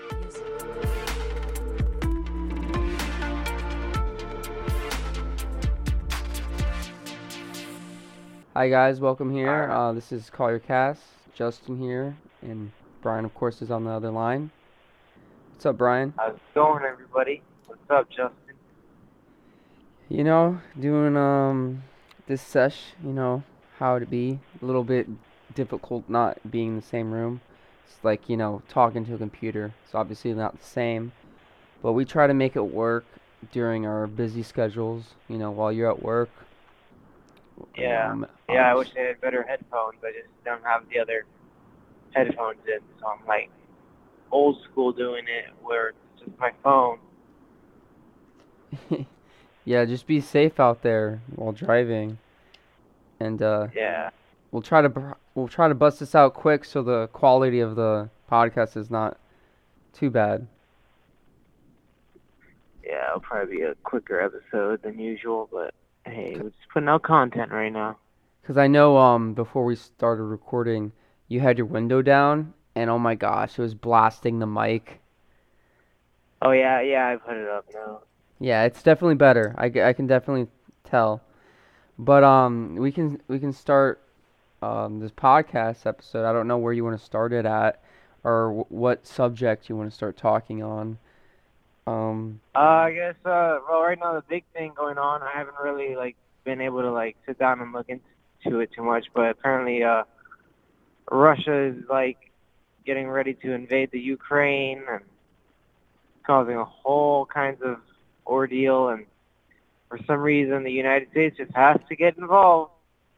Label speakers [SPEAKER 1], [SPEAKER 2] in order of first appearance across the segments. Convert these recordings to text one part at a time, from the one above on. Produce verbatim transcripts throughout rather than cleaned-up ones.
[SPEAKER 1] Hi guys, welcome here. Uh, this is Call Your Cast. Justin here, and Brian, of course, is on the other line. What's up, Brian?
[SPEAKER 2] How's it going, everybody? What's up, Justin?
[SPEAKER 1] You know, doing um this sesh. You know how it be. A little bit difficult not being in the same room. It's like you know talking to a computer. It's obviously not the same, but we try to make it work during our busy schedules. You know, while you're at work. You know,
[SPEAKER 2] Yeah,
[SPEAKER 1] I'm,
[SPEAKER 2] yeah.
[SPEAKER 1] I'm
[SPEAKER 2] I wish I had better headphones. I just don't have the other headphones in, so I'm like old school doing it, where it's just my phone.
[SPEAKER 1] yeah, just be safe out there while driving, and uh,
[SPEAKER 2] Yeah,
[SPEAKER 1] we'll try to br- we'll try to bust this out quick so the quality of the podcast is not too bad.
[SPEAKER 2] yeah. It'll probably be a quicker episode than usual, but hey, we're just putting out content right now.
[SPEAKER 1] Cause I know um before we started recording, you had your window down, and oh my gosh, it was blasting the mic.
[SPEAKER 2] Oh yeah, yeah. I put it up now.
[SPEAKER 1] Yeah, it's definitely better. I, c- I can definitely tell. But um we can we can start um this podcast episode. I don't know where you want to start it at, or w- what subject you want to start talking on. Um
[SPEAKER 2] Uh, I guess. Uh, well, right now the big thing going on. I haven't really like been able to like sit down and look into it too much, but apparently, uh, Russia is like getting ready to invade the Ukraine and causing a whole kinds of ordeal. And for some reason, the United States just has to get involved.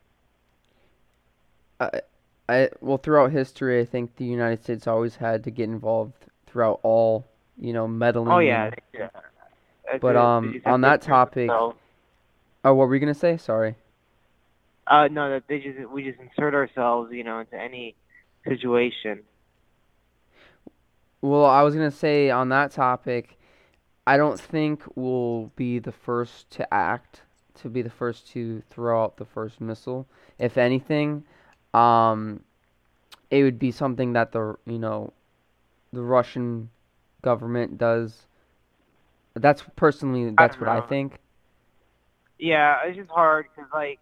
[SPEAKER 1] I, I well throughout history, I think the United States always had to get involved throughout all, you know,
[SPEAKER 2] Oh
[SPEAKER 1] meddling
[SPEAKER 2] yeah,
[SPEAKER 1] and.
[SPEAKER 2] yeah. That's
[SPEAKER 1] But
[SPEAKER 2] it. They
[SPEAKER 1] um
[SPEAKER 2] just have
[SPEAKER 1] on
[SPEAKER 2] to
[SPEAKER 1] that
[SPEAKER 2] insert
[SPEAKER 1] topic,
[SPEAKER 2] themselves.
[SPEAKER 1] oh, what were you gonna say? Sorry.
[SPEAKER 2] Uh, no, that they just we just insert ourselves, you know, into any situation.
[SPEAKER 1] Well, I was gonna say on that topic, I don't think we'll be the first to act, to be the first to throw out the first missile. If anything, um, it would be something that the you know the Russian government does. That's personally
[SPEAKER 2] I
[SPEAKER 1] that's
[SPEAKER 2] don't
[SPEAKER 1] what I
[SPEAKER 2] know.
[SPEAKER 1] think.
[SPEAKER 2] Yeah, it's just hard because like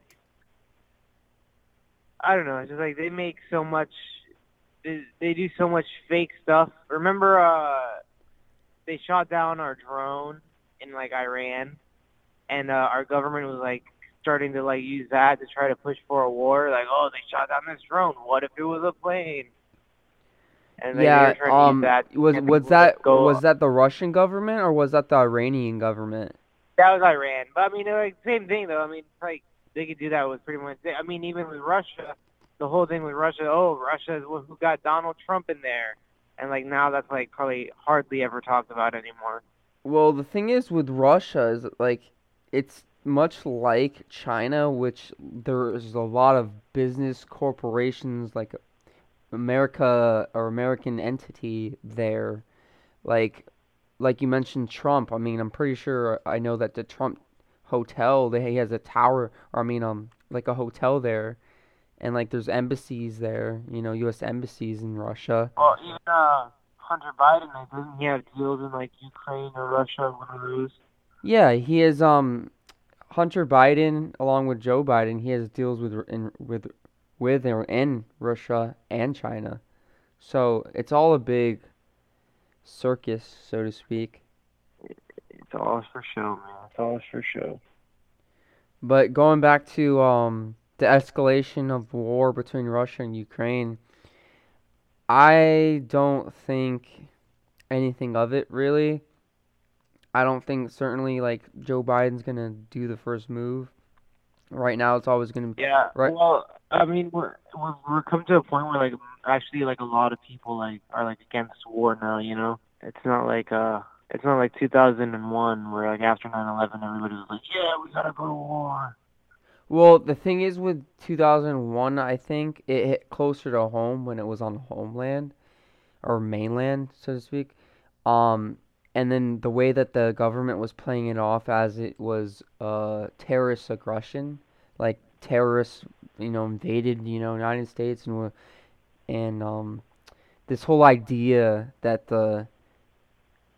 [SPEAKER 2] I don't know. It's just like they make so much. They, they do so much fake stuff. Remember, uh, they shot down our drone in like Iran, and uh, our government was like starting to like use that to try to push for a war. Like, oh, they shot down this drone. What if it was a plane? And like they were
[SPEAKER 1] Yeah,
[SPEAKER 2] trying to use
[SPEAKER 1] um,
[SPEAKER 2] that to
[SPEAKER 1] was
[SPEAKER 2] get
[SPEAKER 1] was
[SPEAKER 2] people to
[SPEAKER 1] that
[SPEAKER 2] go.
[SPEAKER 1] was that the Russian government or was that the Iranian government?
[SPEAKER 2] That was Iran, but I mean, they're like same thing though. I mean, it's like they could do that with pretty much. I mean, even with Russia, the whole thing with Russia. Oh, Russia is who got Donald Trump in there, and like now that's like probably hardly ever talked about anymore.
[SPEAKER 1] Well, the thing is with Russia is that, like it's much like China, which there is a lot of business corporations like America or American entity there. Like like you mentioned Trump. I mean, I'm pretty sure I know that the Trump hotel, they he has a tower, or I mean um like a hotel there, and like there's embassies there, you know, U S embassies in Russia.
[SPEAKER 2] Well, even uh, Hunter Biden, like, doesn't he have deals in like Ukraine or Russia, one of those?
[SPEAKER 1] Yeah, he has um Hunter Biden along with Joe Biden, he has deals with in with with or in Russia and China. So, it's all a big circus, so to speak.
[SPEAKER 2] It's all for show, man. It's all for show.
[SPEAKER 1] But going back to um the escalation of war between Russia and Ukraine, I don't think anything of it really. I don't think certainly like Joe Biden's gonna do the first move. Right now, it's always gonna
[SPEAKER 2] Yeah,
[SPEAKER 1] right.
[SPEAKER 2] well, I mean, we're we're we're come to a point where like actually like a lot of people like are like against war now. You know, it's not like uh, it's not like two thousand one where like after nine eleven everybody was like, yeah, we gotta go to war.
[SPEAKER 1] Well, the thing is with two thousand one, I think it hit closer to home when it was on homeland or mainland, so to speak. Um, and then the way that the government was playing it off as it was uh terrorist aggression, like terrorists, you know, invaded, you know, United States and were and um this whole idea that the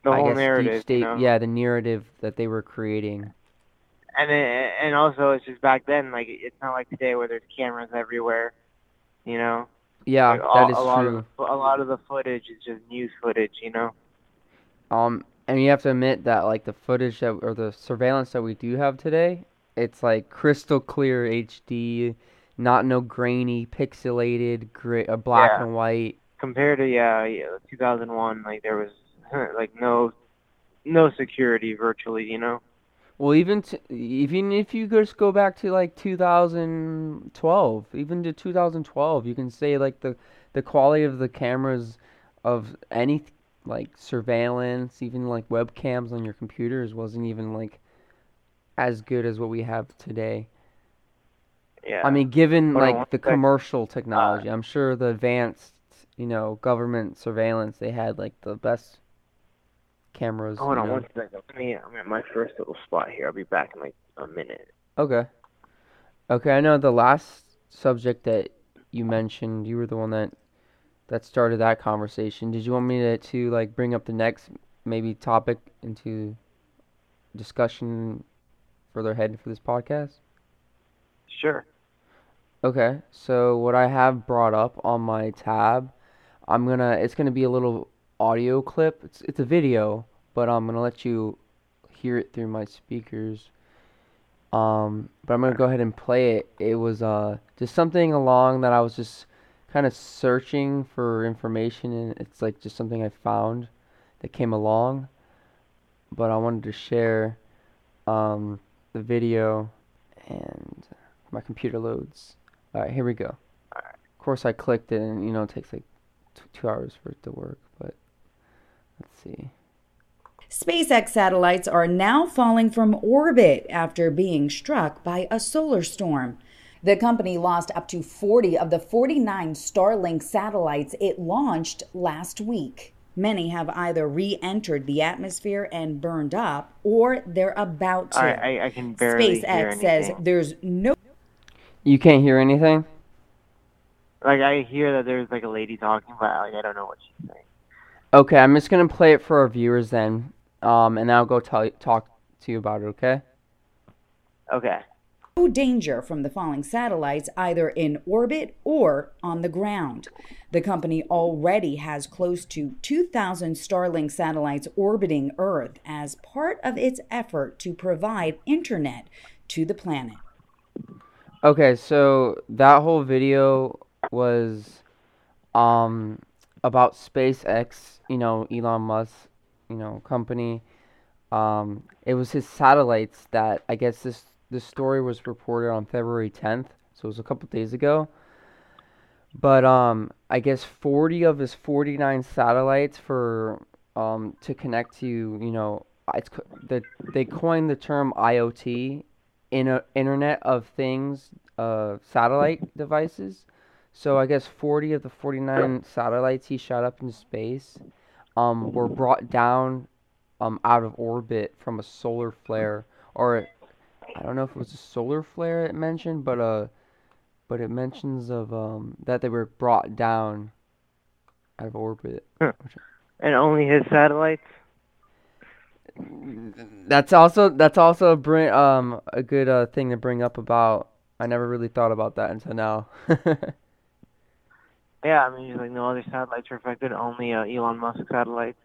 [SPEAKER 2] the
[SPEAKER 1] I
[SPEAKER 2] whole
[SPEAKER 1] guess deep
[SPEAKER 2] narrative, you
[SPEAKER 1] state,
[SPEAKER 2] know.
[SPEAKER 1] yeah, the narrative that they were creating.
[SPEAKER 2] And it, and also it's just back then, like it's not like today where there's cameras everywhere, you know.
[SPEAKER 1] Yeah,
[SPEAKER 2] Like
[SPEAKER 1] that
[SPEAKER 2] all, a
[SPEAKER 1] is
[SPEAKER 2] lot of
[SPEAKER 1] true.
[SPEAKER 2] the a lot of the footage is just news footage, you know.
[SPEAKER 1] Um, and you have to admit that like the footage that or the surveillance that we do have today, it's like crystal clear H D, not no grainy, pixelated, gray, uh, black
[SPEAKER 2] Yeah.
[SPEAKER 1] and white.
[SPEAKER 2] Compared to yeah, yeah two thousand one, like there was like no no security virtually, you know.
[SPEAKER 1] Well, even t even if you just go back to like two thousand twelve, even to two thousand twelve, you can say like the the quality of the cameras of any like surveillance, even like webcams on your computers wasn't even like as good as what we have today. I
[SPEAKER 2] Yeah.
[SPEAKER 1] mean, given
[SPEAKER 2] Hold on one
[SPEAKER 1] like the
[SPEAKER 2] sec.
[SPEAKER 1] commercial
[SPEAKER 2] Uh,
[SPEAKER 1] technology, I'm sure the advanced, you know, government surveillance, they had like the best cameras,
[SPEAKER 2] hold
[SPEAKER 1] you
[SPEAKER 2] on
[SPEAKER 1] know.
[SPEAKER 2] one second. Let me. I'm at my first little spot here. I'll be back in like a minute.
[SPEAKER 1] Okay. Okay, I know the last subject that you mentioned, you were the one that that started that conversation. Did you want me to, to like bring up the next maybe topic into discussion further ahead for this podcast?
[SPEAKER 2] Sure.
[SPEAKER 1] Okay, so what I have brought up on my tab, I'm gonna it's gonna be a little audio clip. It's it's a video, but I'm gonna let you hear it through my speakers. Um, but I'm gonna go ahead and play it. It was uh just something along that I was just kind of searching for information, and it's like just something I found that came along. But I wanted to share um the video, and my computer loads. All right, here we go. Of course, I clicked it, and you know it takes like t- two hours for it to work. But let's see.
[SPEAKER 3] SpaceX satellites are now falling from orbit after being struck by a solar storm. The company lost up to forty of the forty-nine Starlink satellites it launched last week. Many have either re-entered the atmosphere and burned up, or they're about to.
[SPEAKER 2] All right, I, I can barely hear
[SPEAKER 3] SpaceX
[SPEAKER 2] anything.
[SPEAKER 3] says there's no.
[SPEAKER 1] You can't hear anything?
[SPEAKER 2] Like I hear that there's like a lady talking, but like I don't know what she's saying.
[SPEAKER 1] Okay, I'm just gonna play it for our viewers then, um, and I'll go tell you, talk to you about it. Okay?
[SPEAKER 2] Okay.
[SPEAKER 3] No danger from the falling satellites either in orbit or on the ground. The company already has close to two thousand Starlink satellites orbiting Earth as part of its effort to provide internet to the planet.
[SPEAKER 1] Okay, so that whole video was um about SpaceX, you know, Elon Musk, you know, company. Um, it was his satellites that I guess this this story was reported on February tenth, so it was a couple days ago. But um, I guess forty of his forty-nine satellites for um to connect to, you know, it's co- the they coined the term IoT, in Internet of Things, uh, satellite devices. So I guess forty of the forty-nine satellites he shot up into space um were brought down um out of orbit from a solar flare, or I don't know if it was a solar flare it mentioned, but uh but it mentions of um that they were brought down out of orbit.
[SPEAKER 2] Huh.
[SPEAKER 1] Which,
[SPEAKER 2] And only his satellites.
[SPEAKER 1] that's also that's also a bring um a good uh thing to bring up about. I never really thought about that until now.
[SPEAKER 2] Yeah, I mean, like no other satellites are affected. Only uh, Elon Musk satellites.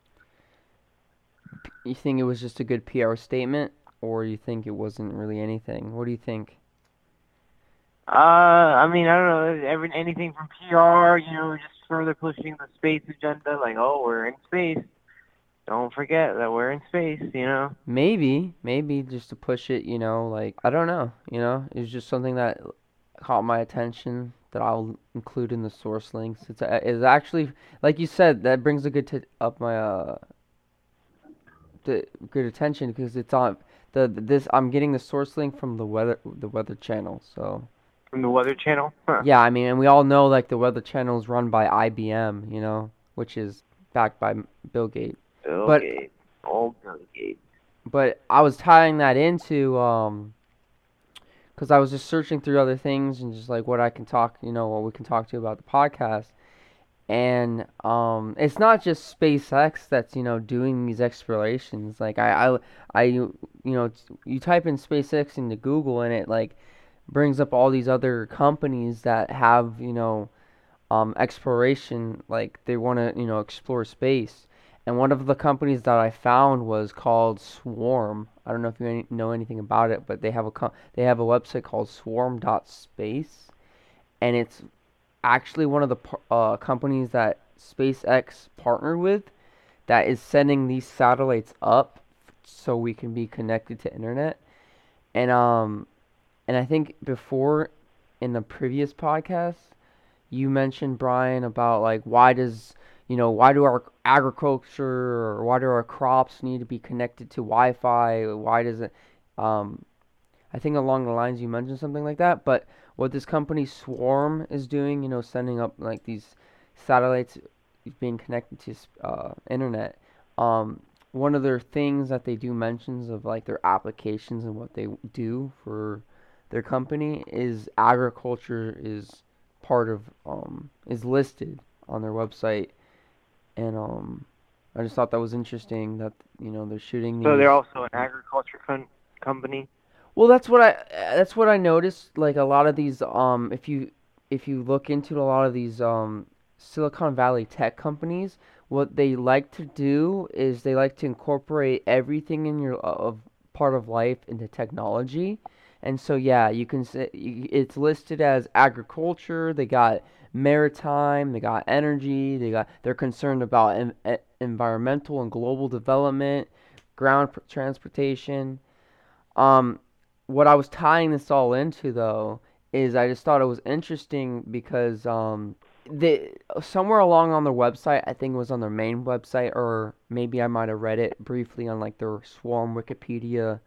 [SPEAKER 1] You think it was just a good P R statement, or you think it wasn't really anything? What do you think?
[SPEAKER 2] Uh, I mean, I don't know. Every anything from P R, you know, just further pushing the space agenda. Like, oh, we're in space. Don't forget that we're in space. You know.
[SPEAKER 1] Maybe, maybe just to push it, you know, like I don't know, you know, it's just something that caught my attention that I'll include in the source links. It's a, it's actually like you said, that brings a good t up my uh the good attention because it's on the this I'm getting the source link from the weather the Weather Channel. So
[SPEAKER 2] From the Weather Channel. Huh.
[SPEAKER 1] yeah, I mean, and we all know like the Weather Channel is run by I B M, you know, which is backed by M- Bill Gates.
[SPEAKER 2] Bill
[SPEAKER 1] But
[SPEAKER 2] Gates. Old Bill Gates.
[SPEAKER 1] but I was tying that into um because I was just searching through other things and just like what I can talk, you know, what we can talk to about the podcast. And um, it's not just SpaceX that's, you know, doing these explorations. Like I, I, I, you know, you type in SpaceX into Google and it like brings up all these other companies that have, you know, um, exploration, like they want to, you know, explore space. And one of the companies that I found was called Swarm. I don't know if you any, know anything about it, but they have a co- they have a website called swarm dot space, and it's actually one of the uh, companies that SpaceX partnered with that is sending these satellites up so we can be connected to internet. And um and I think before in the previous podcast you mentioned, Brian, about like why does you know why do our agriculture or why do our crops need to be connected to Wi-Fi? Why does it um I think along the lines you mentioned something like that. But what this company Swarm is doing, you know, sending up like these satellites being connected to uh, internet. Um, one of their things that they do mentions of like their applications and what they do for their company is agriculture is part of um, is listed on their website, and um, I just thought that was interesting that you know they're shooting
[SPEAKER 2] So they're
[SPEAKER 1] these.
[SPEAKER 2] also an agriculture con- company.
[SPEAKER 1] Well, that's what I that's what I noticed. Like a lot of these, um, if you if you look into a lot of these um Silicon Valley tech companies, what they like to do is they like to incorporate everything in your of part of life into technology. And so yeah, you can say it's listed as agriculture. They got maritime. They got energy. They got they're concerned about en- e- environmental and global development, ground pr- transportation. Um, what I was tying this all into though is I just thought it was interesting because um the somewhere along on their website, I think it was on their main website or maybe I might have read it briefly on like their Swarm Wikipedia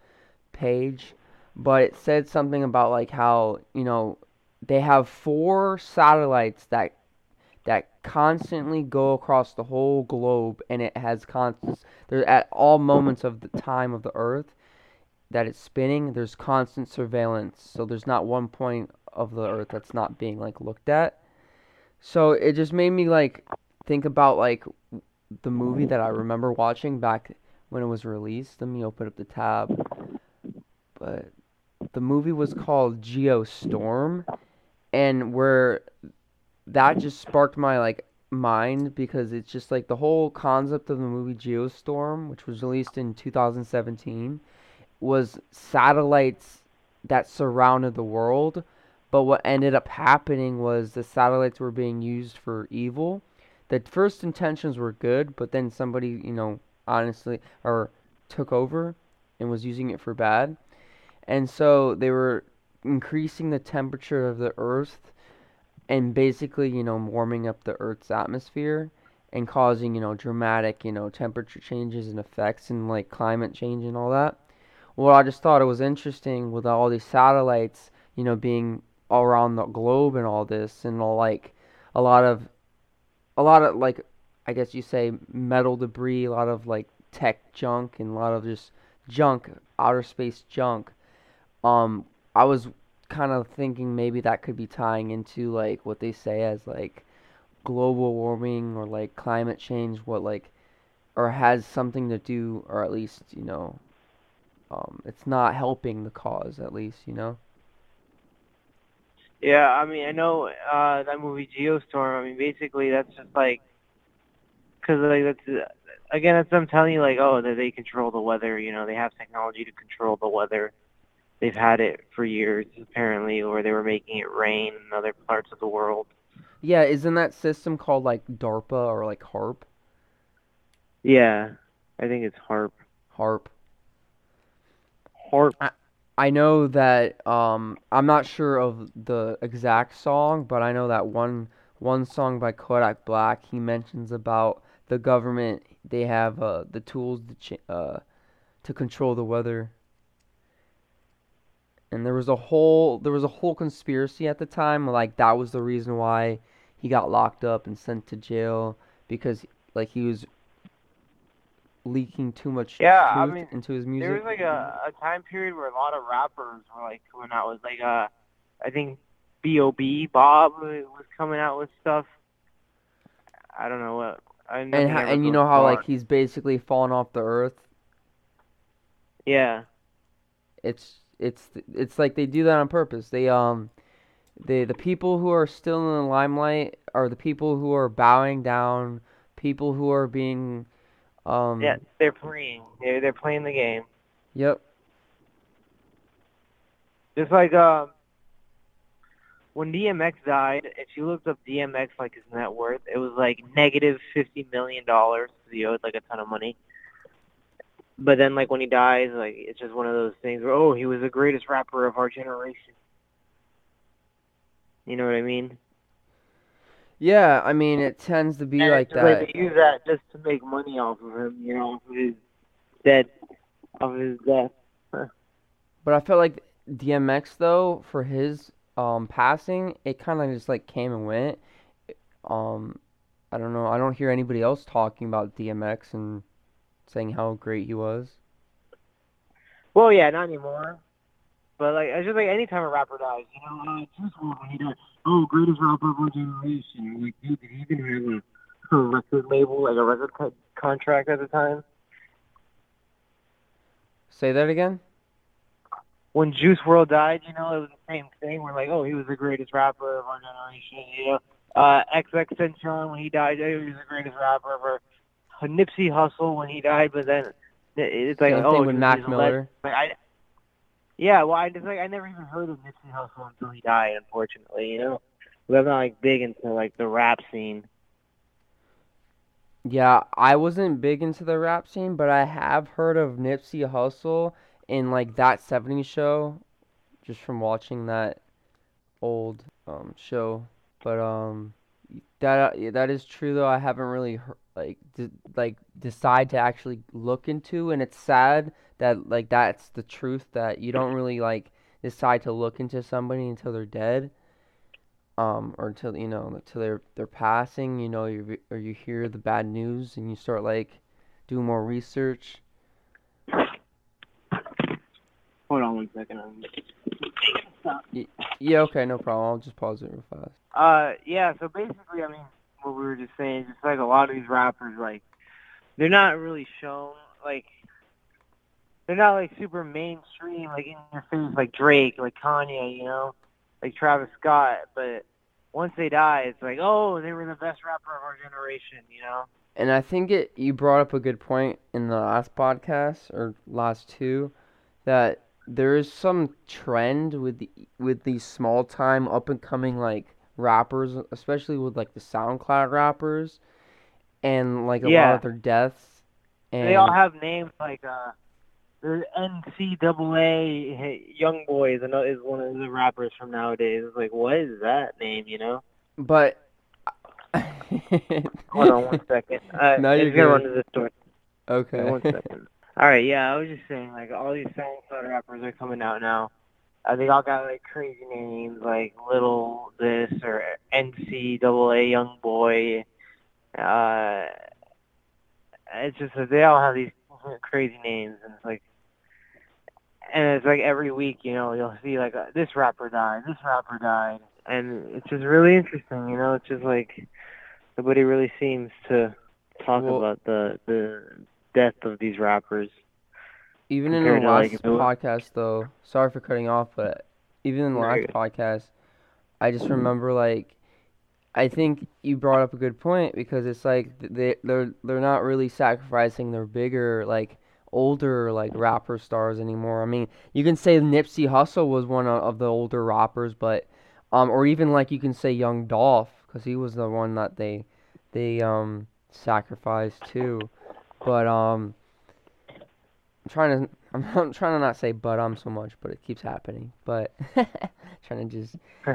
[SPEAKER 1] page, but it said something about like how, you know, they have four satellites that that constantly go across the whole globe and it has constant they're at all moments of the time of the earth that it's spinning, there's constant surveillance. So there's not one point of the earth that's not being like looked at. So it just made me like think about like the movie that I remember watching back when it was released. Let me open up the tab. But the movie was called Geostorm, and where that just sparked my like mind because it's just like the whole concept of the movie Geostorm, which was released in two thousand seventeen, was satellites that surrounded the world. But what ended up happening was the satellites were being used for evil. The first intentions were good, but then somebody, you know, honestly, or took over and was using it for bad. And so they were increasing the temperature of the Earth and basically, you know, warming up the Earth's atmosphere and causing, you know, dramatic, you know, temperature changes and effects and like climate change and all that. Well, I just thought it was interesting with all these satellites, you know, being all around the globe and all this, and all like a lot of a lot of like I guess you say metal debris, a lot of like tech junk, and a lot of just junk, outer space junk. Um, I was kind of thinking maybe that could be tying into like what they say as like global warming or like climate change, what like or has something to do, or at least you know um, it's not helping the cause, at least, you know?
[SPEAKER 2] Yeah, I mean, I know uh that movie Geostorm. I mean, basically that's just like, cause like that's uh, again, that's them telling you like, oh, that they control the weather. You know, they have technology to control the weather. They've had it for years, apparently, or they were making it rain in other parts of the world.
[SPEAKER 1] Yeah, isn't that system called like DARPA or like HARP?
[SPEAKER 2] Yeah, I think it's HARP.
[SPEAKER 1] HARP.
[SPEAKER 2] HARP.
[SPEAKER 1] I I know that um I'm not sure of the exact song, but I know that one one song by Kodak Black, he mentions about the government, they have uh the tools to ch uh to control the weather. And there was a whole there was a whole conspiracy at the time, like that was the reason why he got locked up and sent to jail because like he was leaking too much
[SPEAKER 2] Yeah, I
[SPEAKER 1] truth
[SPEAKER 2] mean,
[SPEAKER 1] into his
[SPEAKER 2] there was
[SPEAKER 1] music.
[SPEAKER 2] like a, a time period where a lot of rappers were like coming out with like uh, I think B O B Bob was coming out with stuff, I don't know what. I
[SPEAKER 1] And
[SPEAKER 2] nothing
[SPEAKER 1] how,
[SPEAKER 2] ever
[SPEAKER 1] and you
[SPEAKER 2] goes
[SPEAKER 1] know how like
[SPEAKER 2] far.
[SPEAKER 1] he's basically fallen off the earth.
[SPEAKER 2] Yeah.
[SPEAKER 1] It's it's it's like they do that on purpose. They um they the people who are still in the limelight are the people who are bowing down, people who are being
[SPEAKER 2] Yeah.
[SPEAKER 1] um
[SPEAKER 2] They're playing. They're they're playing the game.
[SPEAKER 1] yep.
[SPEAKER 2] Just like um when D M X died, if you looked up D M X like his net worth, it was like negative fifty million dollars because he owed like a ton of money. But then like when he dies, like it's just one of those things where oh he was the greatest rapper of our generation. You know what I mean?
[SPEAKER 1] Yeah, I mean it tends to be
[SPEAKER 2] And it's
[SPEAKER 1] like
[SPEAKER 2] just like
[SPEAKER 1] that.
[SPEAKER 2] they use that just to make money off of him, you know, off of his dead, off of his death.
[SPEAKER 1] But I felt like D M X though for his um passing, it kind of just like came and went. Um I don't know. I don't hear anybody else talking about D M X and saying how great he was.
[SPEAKER 2] Well, yeah, not anymore. But like, it's just like anytime a rapper dies, you know, uh, Juice world when he died, oh, greatest rapper of our generation. Like, dude, did he even have a, a record label, like a record co- contract at the time?
[SPEAKER 1] Say that again?
[SPEAKER 2] When Juice world died, you know, it was the same thing. We're like, oh, he was the greatest rapper of our generation. You know, uh, X X Tentacion when he died, oh, he was the greatest rapper of our. Nipsey Hussle when he died, but then it's like,
[SPEAKER 1] Same thing
[SPEAKER 2] oh,
[SPEAKER 1] with
[SPEAKER 2] he's
[SPEAKER 1] Mac
[SPEAKER 2] a legend.
[SPEAKER 1] Miller.
[SPEAKER 2] Like, I, yeah, well, I just like I never even heard of Nipsey Hussle until he died, unfortunately. You know, but I'm not like big into like the rap scene.
[SPEAKER 1] Yeah, I wasn't big into the rap scene, but I have heard of Nipsey Hussle in like that seventies show just from watching that old um show. But um that yeah, that is true though. I haven't really heard, like d like decide to actually look into, and it's sad that like that's the truth that you don't really like decide to look into somebody until they're dead. Um, or until you know, until they're they're passing, you know, you or you hear the bad news and you start like doing more research.
[SPEAKER 2] Hold on one second. I'm...
[SPEAKER 1] Y- yeah, okay, no problem. I'll just pause it real fast.
[SPEAKER 2] Uh, yeah. So basically, I mean, what we were just saying, just like a lot of these rappers, like they're not really shown, like they're not like super mainstream, like in your face, like Drake, like Kanye, you know, like Travis Scott. But once they die, it's like, oh, they were the best rapper of our generation, you know.
[SPEAKER 1] And I think it you brought up a good point in the last podcast or last two that there is some trend with the, with these small time up and coming like rappers, especially with like the SoundCloud rappers and like a lot
[SPEAKER 2] Yeah,
[SPEAKER 1] of their deaths
[SPEAKER 2] they all
[SPEAKER 1] and
[SPEAKER 2] have names like uh, there's N C double A Young Boy is another is one of the rappers from nowadays. It's like, what is that name, you know?
[SPEAKER 1] but
[SPEAKER 2] Hold on one second. Uh,
[SPEAKER 1] no,
[SPEAKER 2] I
[SPEAKER 1] you're
[SPEAKER 2] just gotta run
[SPEAKER 1] good.
[SPEAKER 2] to the store. Wait
[SPEAKER 1] Okay.
[SPEAKER 2] one second. All right, yeah, I was just saying, like, all these SoundCloud rappers are coming out now. Uh, they all got like crazy names, like Little This or N C double A Young Boy. Uh, it's just that they all have these crazy names, and it's like, and it's like every week, you know, you'll see like uh, this rapper died, this rapper died, and it's just really interesting, you know. It's just like nobody really seems to talk
[SPEAKER 1] Well,
[SPEAKER 2] about the the death of these rappers
[SPEAKER 1] even in the
[SPEAKER 2] compared to like if
[SPEAKER 1] last
[SPEAKER 2] it was
[SPEAKER 1] podcast though, sorry for cutting off, but even in the last
[SPEAKER 2] very
[SPEAKER 1] podcast, I just remember like I think you brought up a good point because it's like they they're they're not really sacrificing their bigger like older like rapper stars anymore. I mean, you can say Nipsey Hussle was one of, of the older rappers, but um or even like you can say Young Dolph because he was the one that they they um sacrificed too. But um I'm trying to I'm, I'm trying to not say but um so much, but it keeps happening. But trying to just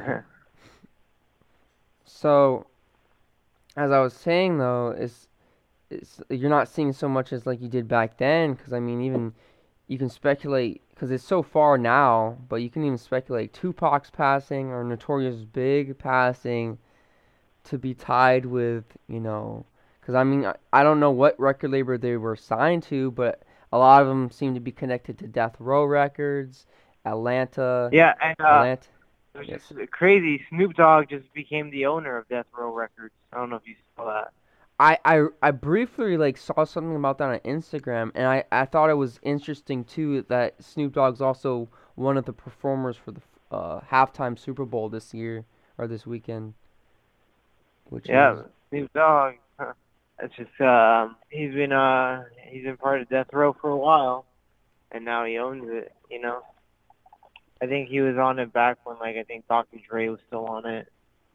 [SPEAKER 1] so as I was saying though, is it's you're not seeing so much as like you did back then because I mean even you can speculate because it's so far now, but you can even speculate Tupac's passing or Notorious Big passing to be tied with you know because I mean I, I don't know what record label they were signed to, but a lot of them seem to be connected to Death Row Records, Atlanta,
[SPEAKER 2] yeah, and uh,
[SPEAKER 1] Atlanta.
[SPEAKER 2] it was
[SPEAKER 1] Yes,
[SPEAKER 2] just crazy. Snoop Dogg just became the owner of Death Row Records. I don't know if you saw that.
[SPEAKER 1] I, I, I briefly like saw something about that on Instagram, and I, I thought it was interesting too that Snoop Dogg's also one of the performers for the uh, halftime Super Bowl this year or this weekend, which
[SPEAKER 2] Yeah,
[SPEAKER 1] is
[SPEAKER 2] Snoop Dogg. That's just um, he's been uh he's been part of Death Row for a while, and now he owns it. You know, I think he was on it back when like I think Doctor Dre was still on it.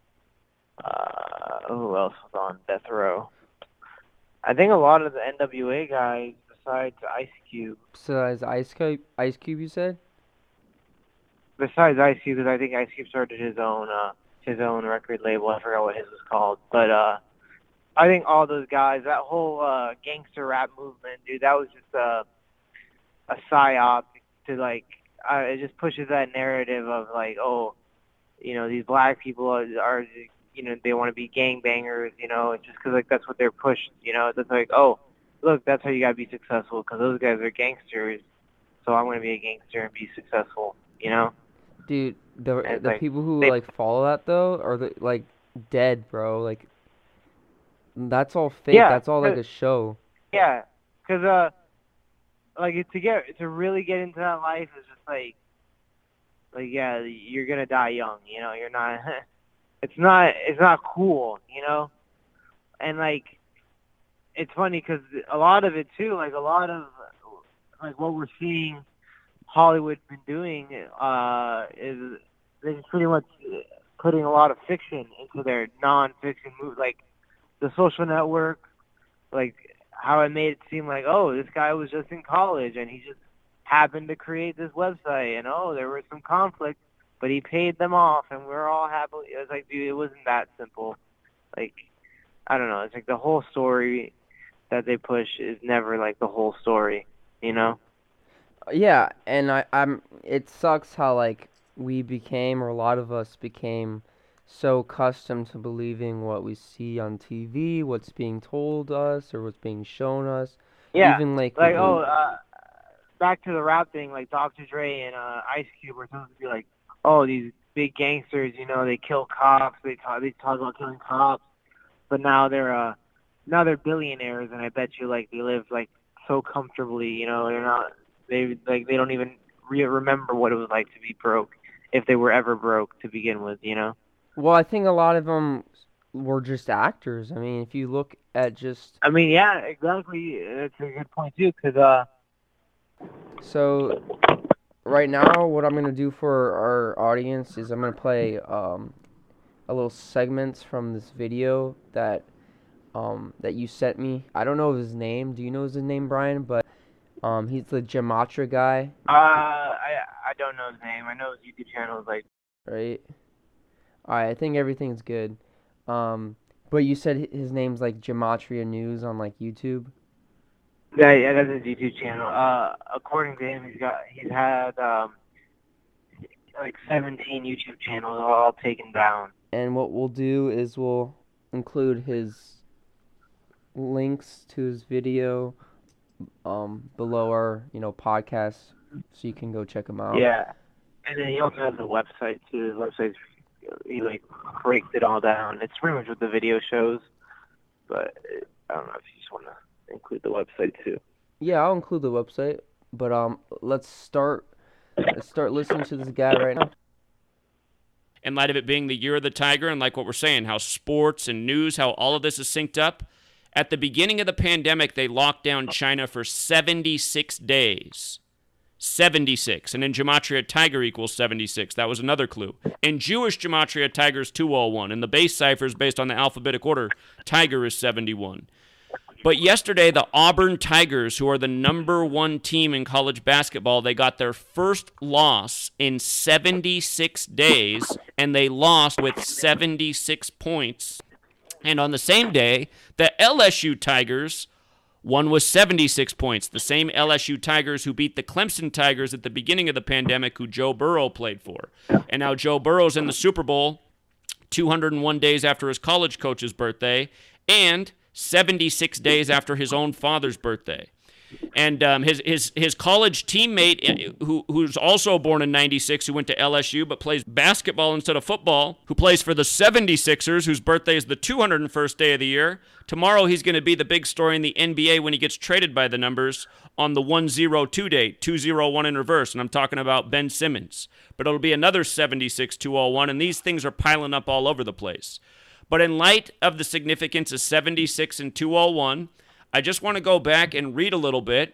[SPEAKER 2] Uh, who else was on Death Row? I think a lot of the N W A guys, besides Ice Cube,
[SPEAKER 1] besides Ice Cube. Ice Cube, you said?
[SPEAKER 2] besides Ice Cube, because I think Ice Cube started his own uh his own record label. I forgot what his was called, but uh, I think all those guys, that whole uh gangster rap movement, dude, that was just a a psyop to like. Uh, it just pushes that narrative of like, oh, you know, these black people are, are you know, they want to be gangbangers, you know, it's just because like that's what they're pushed, you know, it's like, oh, look, that's how you gotta be successful because those guys are gangsters, so I'm gonna be a gangster and be successful, you know.
[SPEAKER 1] Dude, the
[SPEAKER 2] And it's
[SPEAKER 1] the
[SPEAKER 2] like
[SPEAKER 1] people who
[SPEAKER 2] they,
[SPEAKER 1] like follow that though are the like dead, bro. Like that's all fake.
[SPEAKER 2] yeah,
[SPEAKER 1] That's all like
[SPEAKER 2] 'cause-
[SPEAKER 1] a show.
[SPEAKER 2] yeah, because uh, like to get to really get into that life is just like, like yeah, you're gonna die young, you know, you're not. It's not. It's not cool, you know. And like, it's funny because a lot of it too, like a lot of like what we're seeing Hollywood been doing uh, is they're just pretty much putting a lot of fiction into their non-fiction movies, like The Social Network, like how it made it seem like, oh, this guy was just in college and he just happened to create this website, and oh, there was some conflict. But he paid them off, and we're all happy. It was like, dude, it wasn't that simple. Like, I don't know. It's like the whole story that they push is never like the whole story, you know?
[SPEAKER 1] Yeah, and I I'm it sucks how like we became or a lot of us became so accustomed to believing what we see on T V, what's being told us or what's being shown us.
[SPEAKER 2] Yeah.
[SPEAKER 1] Even like
[SPEAKER 2] Like,
[SPEAKER 1] with
[SPEAKER 2] oh,
[SPEAKER 1] the,
[SPEAKER 2] uh, back to the rap thing, like Doctor Dre and uh, Ice Cube were supposed to be like, oh, these big gangsters, you know, they kill cops. They talk, they talk about killing cops, but now they're uh, now they're billionaires, and I bet you like they live like so comfortably, you know, they're not they like they don't even re- remember what it was like to be broke if they were ever broke to begin with, you know.
[SPEAKER 1] well, I think a lot of them were just actors. I mean, if you look at just
[SPEAKER 2] I mean, yeah, exactly. That's a good point too, because uh,
[SPEAKER 1] so right now what I'm gonna do for our audience is I'm gonna play um a little segments from this video that um that you sent me. I don't know his name. Do you know his name, Brian? But um he's the Gematria guy,
[SPEAKER 2] uh, I I don't know his name. I know his YouTube channel is like.
[SPEAKER 1] right? Alright, I think everything's good. Um but you said hi- his name's like Gematria News on like YouTube.
[SPEAKER 2] Yeah, yeah, that's his YouTube channel. Uh, according to him, he's got he's had um like seventeen YouTube channels all taken down.
[SPEAKER 1] And what we'll do is we'll include his links to his video um below our, you know, podcast so you can go check him out.
[SPEAKER 2] Yeah, and then he also has a website too. His website's he like breaks it all down. It's pretty much what the video shows, but I don't know if you just want to include the website too.
[SPEAKER 1] Yeah, I'll include the website, but um let's start let's start listening to this guy right now.
[SPEAKER 4] In light of it being the year of the tiger, and like what we're saying, how sports and news, how all of this is synced up. At the beginning of the pandemic, they locked down China for seventy-six days. seventy-six. And in Gematria, tiger equals seventy-six. That was another clue. In Jewish Gematria, tiger is two oh one. In the base ciphers, based on the alphabetic order, tiger is seventy-one. But yesterday, the Auburn Tigers, who are the number one team in college basketball, they got their first loss in seventy-six days, and they lost with seventy-six points. And on the same day, the L S U Tigers won with seventy-six points. The same L S U Tigers who beat the Clemson Tigers at the beginning of the pandemic, who Joe Burrow played for. And now Joe Burrow's in the Super Bowl two hundred one days after his college coach's birthday, and seventy-six days after his own father's birthday. And um, his, his his college teammate, who who's also born in ninety-six, who went to L S U but plays basketball instead of football, who plays for the seventy-sixers, whose birthday is the two hundred first day of the year. Tomorrow he's going to be the big story in the N B A when he gets traded by the numbers on the one oh two date, two oh one in reverse, and I'm talking about Ben Simmons. But it'll be another seventy-six two oh one, and these things are piling up all over the place. But in light of the significance of seventy-six and two oh one, I just want to go back and read a little bit.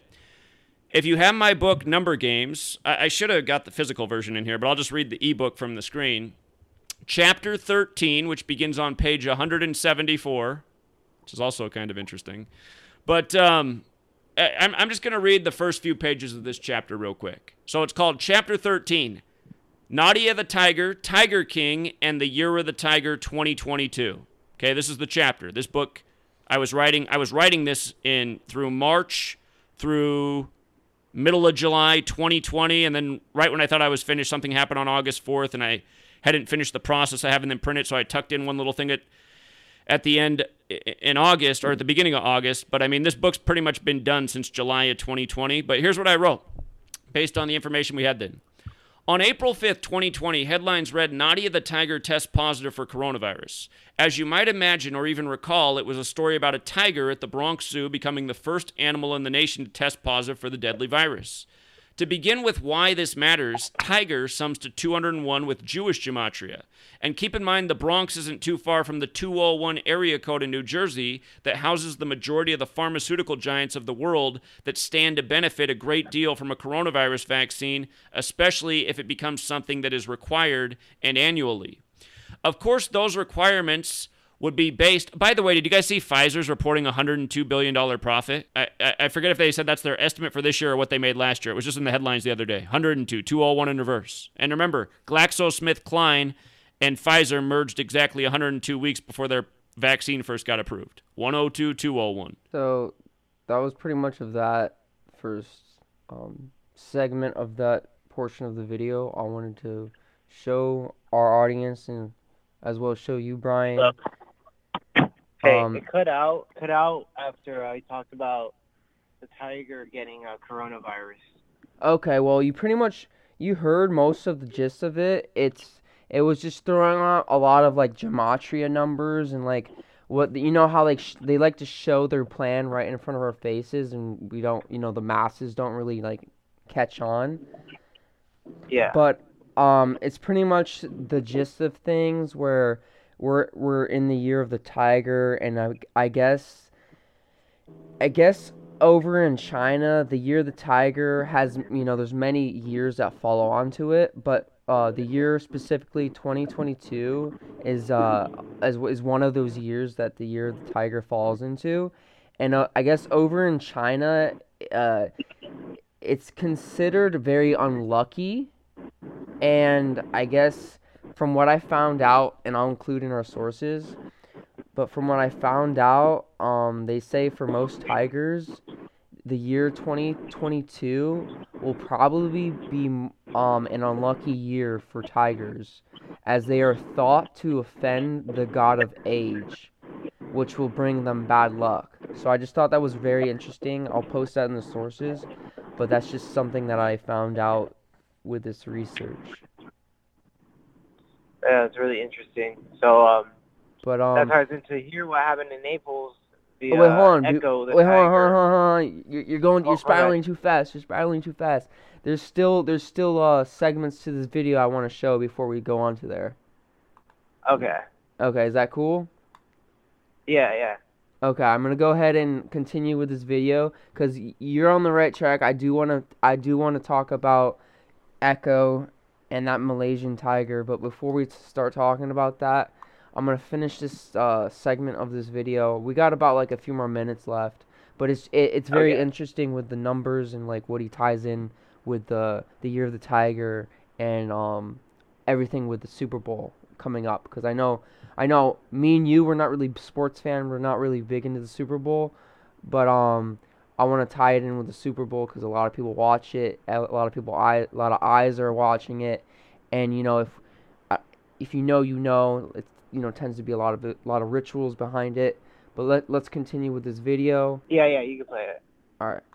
[SPEAKER 4] If you have my book, Number Games, I, I should have got the physical version in here, but I'll just read the ebook from the screen. Chapter thirteen, which begins on page one seventy-four, which is also kind of interesting. But um, I, I'm, I'm just going to read the first few pages of this chapter real quick. So it's called Chapter thirteen, Nadia the Tiger, Tiger King, and the Year of the Tiger twenty twenty-two. Okay, this is the chapter. This book, I was writing I was writing this in through March, through middle of July twenty twenty, and then right when I thought I was finished, something happened on August fourth, and I hadn't finished the process of having them print it, so I tucked in one little thing at, at the end in August, or at the beginning of August. But I mean, this book's pretty much been done since July of twenty twenty, but here's what I wrote, based on the information we had then. On April fifth, twenty twenty, headlines read, Nadia the Tiger tests positive for coronavirus. As you might imagine or even recall, it was a story about a tiger at the Bronx Zoo becoming the first animal in the nation to test positive for the deadly virus. To begin with why this matters, tiger sums to two hundred one with Jewish gematria. And keep in mind the Bronx isn't too far from the two oh one area code in New Jersey that houses the majority of the pharmaceutical giants of the world that stand to benefit a great deal from a coronavirus vaccine, especially if it becomes something that is required and annually. Of course, those requirements would be based... By the way, did you guys see Pfizer's reporting a one hundred two billion dollars profit? I, I, I forget if they said that's their estimate for this year or what they made last year. It was just in the headlines the other day. one hundred two, two oh one in reverse. And remember, GlaxoSmithKline and Pfizer merged exactly one hundred two weeks before their vaccine first got approved. one oh two, two oh one.
[SPEAKER 1] So that was pretty much of that first um, segment of that portion of the video. I wanted to show our audience and as well as show you, Brian.
[SPEAKER 2] Okay,
[SPEAKER 1] Um,
[SPEAKER 2] it cut out, cut out after I talked about the tiger getting a coronavirus.
[SPEAKER 1] Okay, well, you pretty much, you heard most of the gist of it. It's, it was just throwing out a lot of, like, gematria numbers and, like, what, you know how, like, sh- they like to show their plan right in front of our faces and we don't, you know, the masses don't really, like, catch on.
[SPEAKER 2] Yeah.
[SPEAKER 1] But, um, it's pretty much the gist of things where we're, we're in the year of the tiger and I, I guess, I guess... over in China, the year of the tiger has, you know, there's many years that follow onto it, but uh, the year specifically twenty twenty-two is uh is, is one of those years that the year of the tiger falls into, and uh, I guess over in China, uh, it's considered very unlucky, and I guess from what I found out, and I'll include in our sources. But from what I found out, um, they say for most tigers, the year twenty twenty-two will probably be um, an unlucky year for tigers, as they are thought to offend the god of age, which will bring them bad luck. So I just thought that was very interesting. I'll post that in the sources, but that's just something that I found out with this research.
[SPEAKER 2] Yeah, it's really interesting. So, um,
[SPEAKER 1] But um.
[SPEAKER 2] that ties into here what happened in Naples. The,
[SPEAKER 1] Oh, wait, hold
[SPEAKER 2] uh,
[SPEAKER 1] on. dude.
[SPEAKER 2] Echo, the
[SPEAKER 1] Wait, hold on, hold on,
[SPEAKER 2] tiger.
[SPEAKER 1] hold on, hold on. You're, you're going,
[SPEAKER 2] Oh,
[SPEAKER 1] you're
[SPEAKER 2] my bad.
[SPEAKER 1] spiraling too fast. You're spiraling too fast. There's still, there's still uh segments to this video I want to show before we go on to there.
[SPEAKER 2] Okay.
[SPEAKER 1] Okay, is that cool?
[SPEAKER 2] Yeah, yeah.
[SPEAKER 1] Okay, I'm gonna go ahead and continue with this video because you're on the right track. I do wanna, I do wanna talk about Echo and that Malaysian tiger. But before we start talking about that, I'm gonna finish this uh, segment of this video. We got about like a few more minutes left, but it's it, it's very
[SPEAKER 2] Okay.
[SPEAKER 1] interesting with the numbers and like what he ties in with the the year of the tiger and um everything with the Super Bowl coming up. Because I know I know me and you, we're not really sports fan. We're not really big into the Super Bowl, but um I want to tie it in with the Super Bowl because a lot of people watch it. A lot of people eye, a lot of eyes are watching it, and you know if uh, if you know you know it's you know tends to be a lot of a lot of rituals behind it. But let let's continue with this video.
[SPEAKER 2] Yeah, yeah, you can play it.
[SPEAKER 1] All right.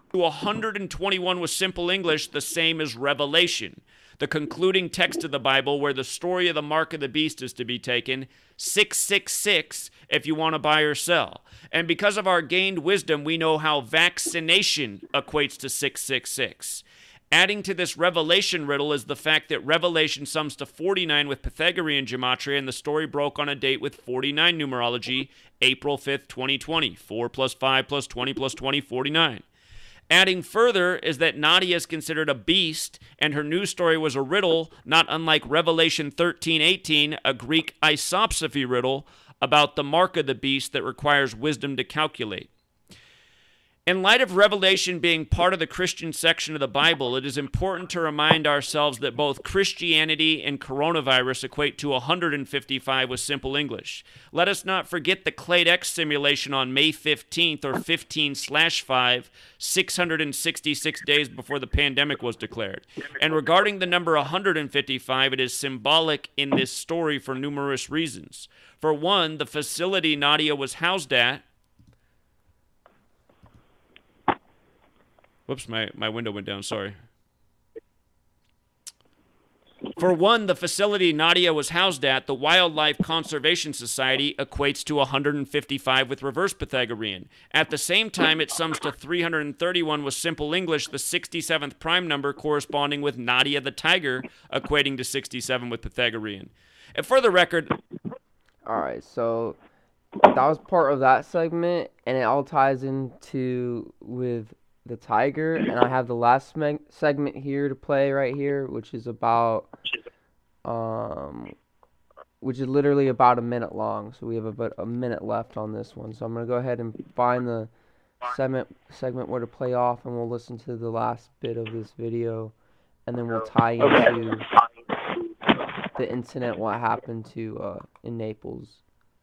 [SPEAKER 4] one hundred twenty-one with simple English, the same as Revelation, the concluding text of the Bible where the story of the mark of the beast is to be taken, six six six if you want to buy or sell. And because of our gained wisdom, we know how vaccination equates to six six six. Adding to this Revelation riddle is the fact that Revelation sums to forty-nine with Pythagorean gematria, and the story broke on a date with forty-nine numerology, April fifth, twenty twenty. four plus five plus twenty plus twenty, forty-nine. Adding further is that Nadia is considered a beast, and her news story was a riddle, not unlike Revelation thirteen eighteen, a Greek isopsephy riddle about the mark of the beast that requires wisdom to calculate. In light of Revelation being part of the Christian section of the Bible, it is important to remind ourselves that both Christianity and coronavirus equate to one hundred fifty-five with simple English. Let us not forget the Clade X simulation on May fifteenth, or fifteen slash five, six hundred sixty-six days before the pandemic was declared. And regarding the number one hundred fifty-five, it is symbolic in this story for numerous reasons. For one, the facility Nadia was housed at, Whoops, my, my window went down, sorry. For one, the facility Nadia was housed at, the Wildlife Conservation Society, equates to one hundred fifty-five with reverse Pythagorean. At the same time, it sums to three hundred thirty-one with simple English, the sixty-seventh prime number corresponding with Nadia the tiger, equating to sixty-seven with Pythagorean. And for the record...
[SPEAKER 1] All right, so that was part of that segment, and it all ties into with the tiger, and I have the last me- segment here to play right here, which is about um which is literally about a minute long, so we have about a minute left on this one. So I'm going to go ahead and find the segment segment where to play off, and we'll listen to the last bit of this video, and then we'll tie into the incident, what happened to uh in Naples.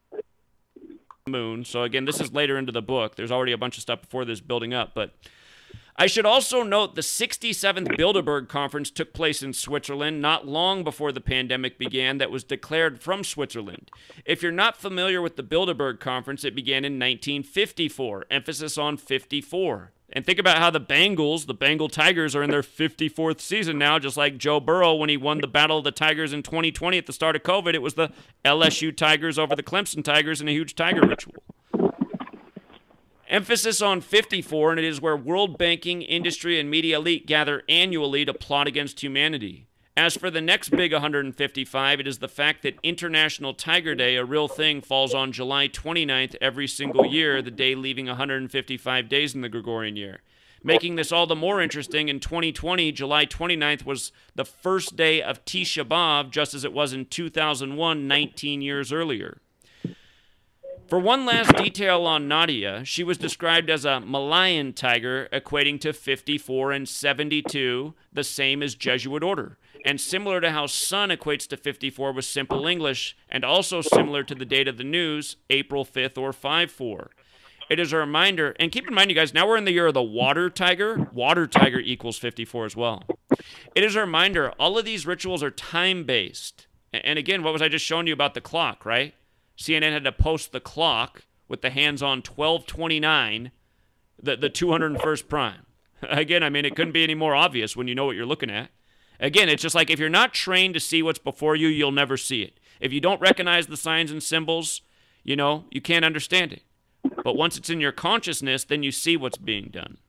[SPEAKER 4] Moon. So again, this is later into the book. There's already a bunch of stuff before this building up, but I should also note the sixty-seventh Bilderberg Conference took place in Switzerland not long before the pandemic began, that was declared from Switzerland. If you're not familiar with the Bilderberg Conference, it began in nineteen fifty-four, emphasis on fifty-four. And think about how the Bengals, the Bengal Tigers, are in their fifty-fourth season now, just like Joe Burrow when he won the Battle of the Tigers in twenty twenty at the start of COVID. It was the L S U Tigers over the Clemson Tigers in a huge Tiger ritual. Emphasis on fifty-four, and it is where world banking, industry, and media elite gather annually to plot against humanity. As for the next big one hundred fifty-five, it is the fact that International Tiger Day, a real thing, falls on July twenty-ninth every single year, the day leaving one hundred fifty-five days in the Gregorian year. Making this all the more interesting, in twenty twenty, July twenty-ninth was the first day of Tisha B'Av, just as it was in two thousand one, nineteen years earlier. For one last detail on Nadia, she was described as a Malayan tiger, equating to fifty-four and seventy-two, the same as Jesuit order. And similar to how sun equates to fifty-four with simple English, and also similar to the date of the news, April fifth or five four. It is a reminder, and keep in mind, you guys, now we're in the year of the water tiger. Water tiger equals fifty-four as well. It is a reminder, all of these rituals are time-based. And again, what was I just showing you about the clock, right? C N N had to post the clock with the hands on twelve twenty-nine, the, the two hundred first prime. Again, I mean, it couldn't be any more obvious when you know what you're looking at. Again, it's just like if you're not trained to see what's before you, you'll never see it. If you don't recognize the signs and symbols, you know, you can't understand it. But once it's in your consciousness, then you see what's being done.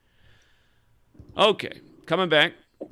[SPEAKER 4] Okay, coming back.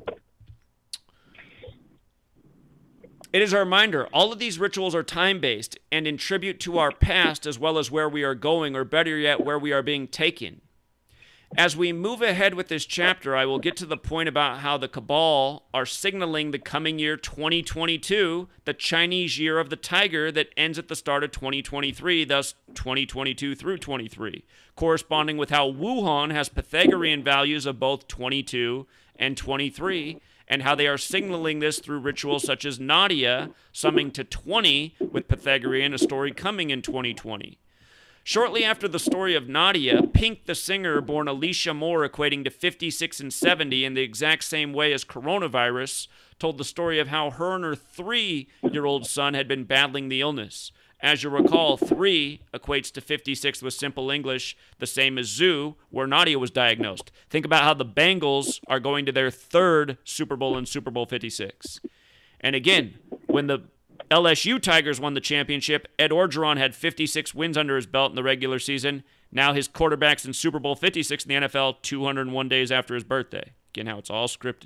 [SPEAKER 4] It is a reminder, all of these rituals are time-based and in tribute to our past as well as where we are going, or better yet, where we are being taken. As we move ahead with this chapter, I will get to the point about how the Cabal are signaling the coming year twenty twenty-two, the Chinese year of the tiger that ends at the start of twenty twenty-three, thus twenty twenty-two through twenty-three, corresponding with how Wuhan has Pythagorean values of both twenty-two and twenty-three, and how they are signaling this through rituals such as Nadia, summing to twenty with Pythagorean, a story coming in twenty twenty. Shortly after the story of Nadia, Pink the singer, born Alicia Moore, equating to fifty-six and seventy in the exact same way as coronavirus, told the story of how her and her three-year-old son had been battling the illness. As you recall, three equates to fifty-six with simple English, the same as zoo, where Nadia was diagnosed. Think about how the Bengals are going to their third Super Bowl in Super Bowl fifty-six. And again, when the L S U Tigers won the championship, Ed Orgeron had fifty-six wins under his belt in the regular season. Now his quarterback's in Super Bowl fifty-six in the N F L two hundred one days after his birthday. Again, how it's all scripted.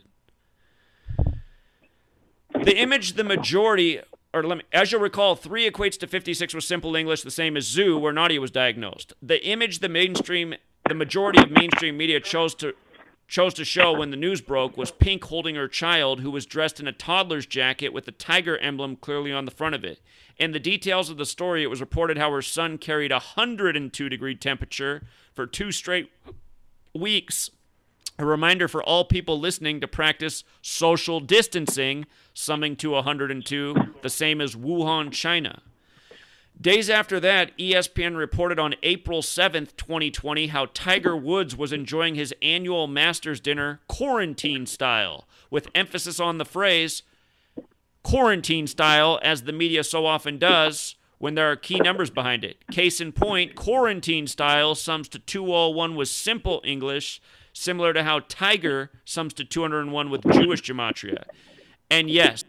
[SPEAKER 4] The image the majority... Or let me, as you'll recall, three equates to fifty-six with simple English, the same as zoo, where Nadia was diagnosed. The image the mainstream, the majority of mainstream media chose to chose to show when the news broke was Pink holding her child, who was dressed in a toddler's jacket with the tiger emblem clearly on the front of it. In the details of the story, it was reported how her son carried a one hundred two degree temperature for two straight weeks. A reminder for all people listening to practice social distancing, summing to one hundred two, the same as Wuhan, China. Days after that, E S P N reported on April seventh, twenty twenty, how Tiger Woods was enjoying his annual Masters dinner quarantine style, with emphasis on the phrase quarantine style, as the media so often does when there are key numbers behind it. Case in point, quarantine style sums to two oh one with simple English, similar to how Tiger sums to two hundred one with Jewish gematria. And yes.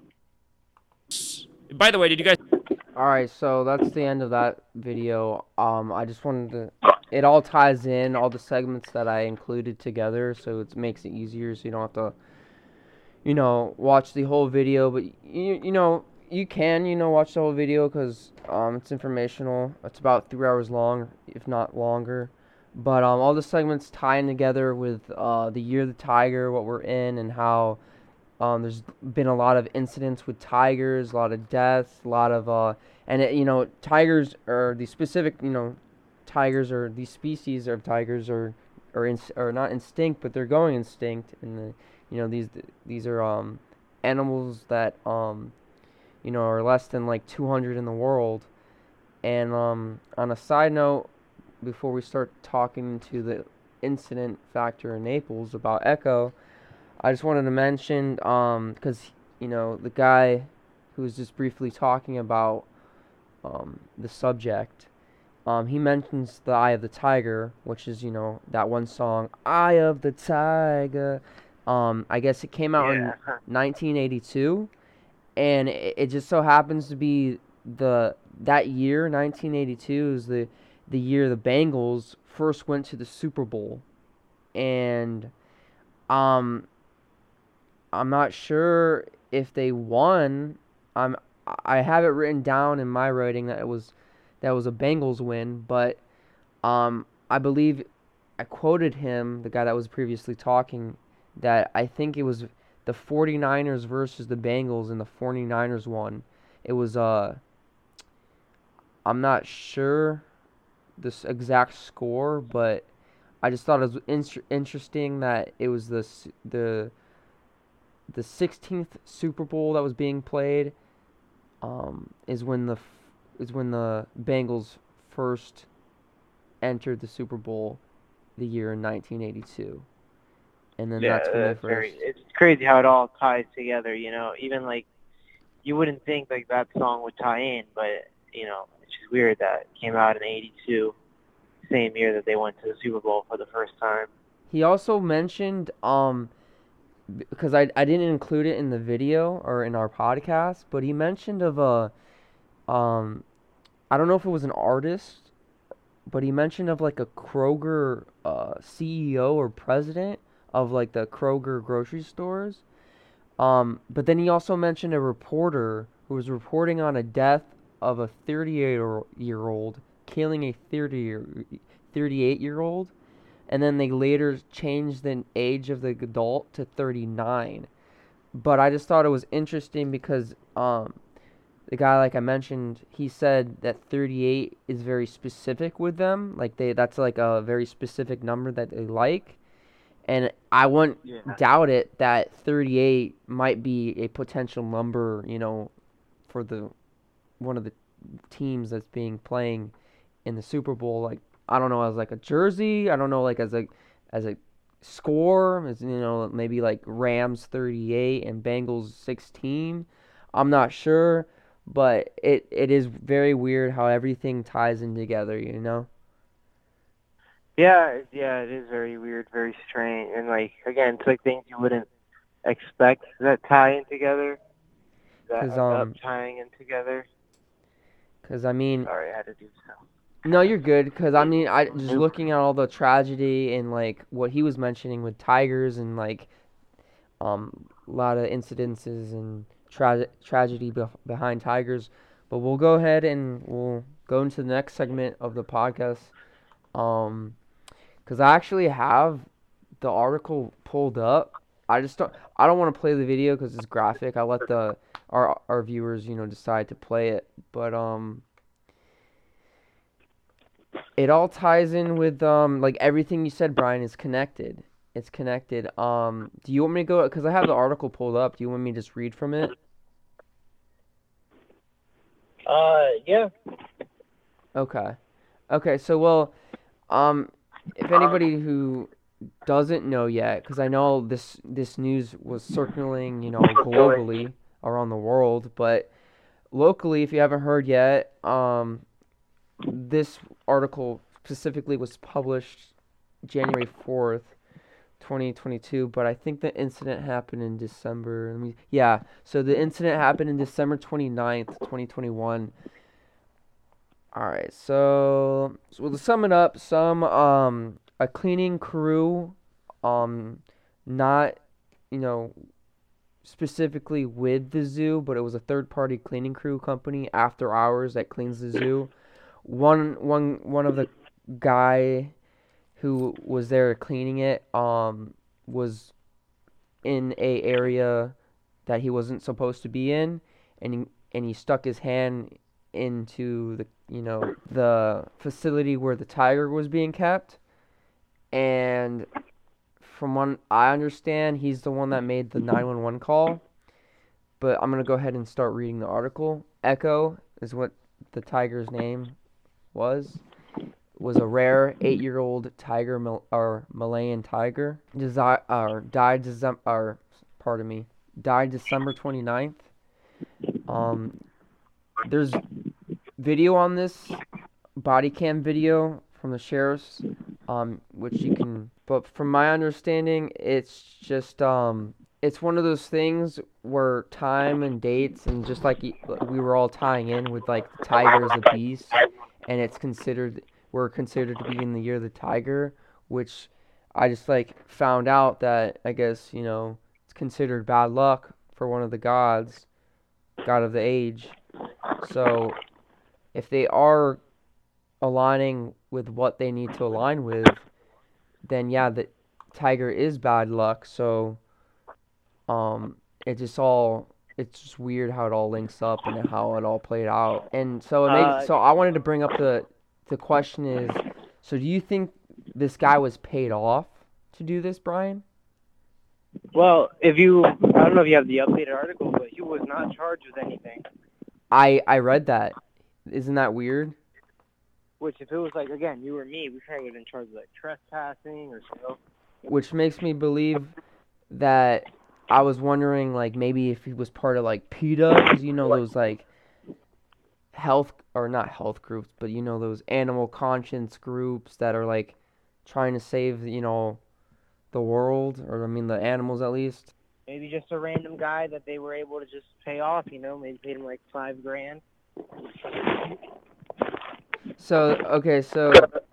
[SPEAKER 4] By the way, did you guys...
[SPEAKER 1] All right, so that's the end of that video. Um, I just wanted to... It all ties in, all the segments that I included together, so it makes it easier so you don't have to, you know, watch the whole video. But, you, you know, you can, you know, watch the whole video because um, it's informational. It's about three hours long, if not longer. But um, all the segments tie in together with uh, the year of the tiger, what we're in, and how um, there's been a lot of incidents with tigers, a lot of deaths, a lot of, uh, and it, you know, tigers are the specific, you know, tigers or these species of tigers are, are, in, are not instinct, but they're going instinct, and the, you know, these these are um, animals that um, you know, are less than like two hundred in the world. And um, on a side note, before we start talking to the incident factor in Naples about Echo, I just wanted to mention, um, because, you know, the guy who was just briefly talking about um, the subject, um, he mentions the Eye of the Tiger, which is, you know, that one song, Eye of the Tiger. Um, I guess it came out
[SPEAKER 2] Yeah.
[SPEAKER 1] in nineteen eighty-two, and it, it just so happens to be the that year, nineteen eighty-two, is the the year the Bengals first went to the Super Bowl. And um I'm not sure if they won. Um I have it written down in my writing that it was that was a Bengals win, but um I believe I quoted him, the guy that was previously talking, that I think it was the 49ers versus the Bengals and the 49ers won. It was uh I'm not sure this exact score, but I just thought it was in- interesting that it was the the the sixteenth Super Bowl that was being played. Um, is when the is when the Bengals first entered the Super Bowl, the year in nineteen eighty-two, and then
[SPEAKER 2] Yeah,
[SPEAKER 1] that's when they
[SPEAKER 2] that's
[SPEAKER 1] first.
[SPEAKER 2] very. It's crazy how it all ties together. You know, even like you wouldn't think like that song would tie in, but you know, it's just weird that it came out in eighty-two, same year that they went to the Super Bowl for the first time.
[SPEAKER 1] He also mentioned, um, because I, I didn't include it in the video or in our podcast, but he mentioned of a, um, I don't know if it was an artist, but he mentioned of like a Kroger uh, C E O or president of like the Kroger grocery stores. Um, but then he also mentioned a reporter who was reporting on a death of a thirty-eight-year-old killing a thirty-eight-year-old, and then they later changed the age of the adult to thirty-nine. But I just thought it was interesting because um, the guy, like I mentioned, he said that thirty-eight is very specific with them. Like they, that's like a very specific number that they like. And I wouldn't
[SPEAKER 2] Yeah.
[SPEAKER 1] doubt it that thirty-eight might be a potential number, you know, for the one of the teams that's being playing in the Super Bowl. Like, I don't know, as like a jersey. I don't know, like as a as a score. As, you know, maybe like Rams thirty-eight and Bengals sixteen. I'm not sure, but it it is very weird how everything ties in together, you know?
[SPEAKER 2] Yeah, yeah, it is very weird, very strange, and like again, it's like things you wouldn't expect that tie in together, that
[SPEAKER 1] Cause
[SPEAKER 2] end up
[SPEAKER 1] um,
[SPEAKER 2] tying in together.
[SPEAKER 1] cause I mean,
[SPEAKER 2] Sorry, I had to do so.
[SPEAKER 1] no,
[SPEAKER 2] Kind of
[SPEAKER 1] you're good. Cause I mean, I just
[SPEAKER 2] nope.
[SPEAKER 1] looking at all the tragedy and like what he was mentioning with tigers and like um a lot of incidences and tra- tragedy beh behind tigers. But we'll go ahead and we'll go into the next segment of the podcast. Um, cause I actually have the article pulled up. I just don't. I don't want to play the video because it's graphic. I let the our our viewers, you know, decide to play it. But um, it all ties in with um, like everything you said, Brian, is connected. It's connected. Um, do you want me to go? Because I have the article pulled up. Do you want me to just read from it?
[SPEAKER 2] Uh, yeah.
[SPEAKER 1] Okay. Okay. So well, um, if anybody who doesn't know yet, because I know this this news was circulating, you know, globally around the world, but locally, if you haven't heard yet, um, this article specifically was published January fourth, twenty twenty-two, but I think the incident happened in December. Let me, yeah, so the incident happened in December twenty-ninth, twenty twenty-one. All right, so, so to sum it up, some um a cleaning crew, um, not, you know, specifically with the zoo, but it was a third party cleaning crew company after hours that cleans the zoo. One one one of the guy who was there cleaning it um was in a area that he wasn't supposed to be in, and he, and he stuck his hand into the you know the facility where the tiger was being kept, and from what I understand, he's the one that made the nine one one call. But I'm gonna go ahead and start reading the article. Echo is what the tiger's name was. Was a rare eight-year-old tiger Mal- or Malayan tiger. Desi- or died December. Or pardon me, died December twenty-ninth. Um, there's video on this, body cam video from the sheriff's, um, which you can. But from my understanding, it's just um, it's one of those things where time and dates and just like y- we were all tying in with like the tiger is a beast, and it's considered we're considered to be in the year of the tiger, which I just like found out that I guess you know it's considered bad luck for one of the gods, god of the age. So if they are aligning with what they need to align with, then yeah, the tiger is bad luck. So um, it just all it's just weird how it all links up and how it all played out. And so it makes
[SPEAKER 2] Uh,
[SPEAKER 1] so I wanted to bring up the the question is, so do you think this guy was paid off to do this, Brian?
[SPEAKER 2] well, if you, I don't know if you have the updated article, but he was not charged with anything.
[SPEAKER 1] I I read that. Isn't that weird?
[SPEAKER 2] Which, if it was like again, you or me, we probably would have been charged with like trespassing or so.
[SPEAKER 1] Which makes me believe that I was wondering like maybe if he was part of like PETA, because you know those like health or not health groups, but you know those animal conscience groups that are like trying to save, you know, the world, or I mean the animals at least.
[SPEAKER 2] Maybe just a random guy that they were able to just pay off. You know, maybe paid him like five grand.
[SPEAKER 1] So okay, so